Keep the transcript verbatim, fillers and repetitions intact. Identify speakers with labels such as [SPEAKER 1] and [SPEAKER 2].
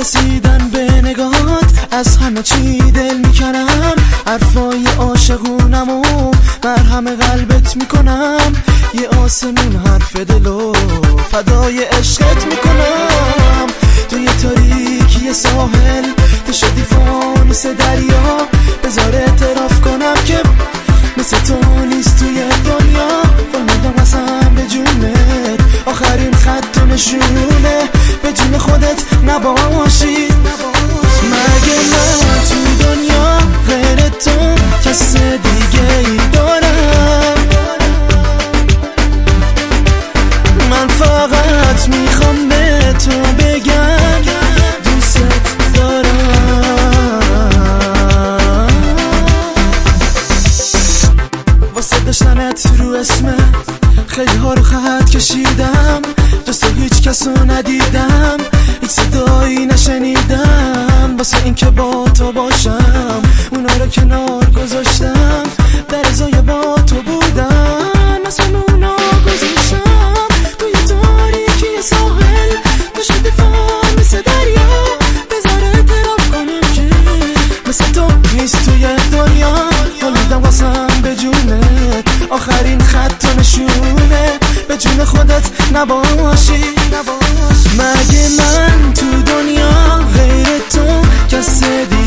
[SPEAKER 1] رسیدن به نگاهات از همه چی دل میکنم، حرفای عاشقونمو مرهم قلبت میکنم، یه آسمون حرف دلو فدای عشقت میکنم. توی تاریکی ساحل تو شدی فانوس دریا، بذار اعتراف کنم که مثل تو نیست توی دنیا. اومدم قسم به جونت آخرین خط و نشونه به جون خودت نباشی. مگه من تو دنیا غیر تو کس دیگه ای دارم؟ من فقط میخوام به تو بگم دوست دارم. واسه داشتنت رو اسمت خیلی ها رو خط کشیدم، جز تو هیچ کسو ندیدم، هیچ صدایی نشنیدم. واسه این که با تو باشم اونا رو کنار گذاشتم، در ازای با تو بودن مثل اونا گذاشتم. توی تاریکی ساحل تو شدی فانوس دریا، بذار اعتراف کنم که مثل تو نیست توی دنیا. ولیدم قسم به جونت آخرین خط و نشونه به جون خودت نباشی. مگه من تو دنیا غیر تو کس دیگه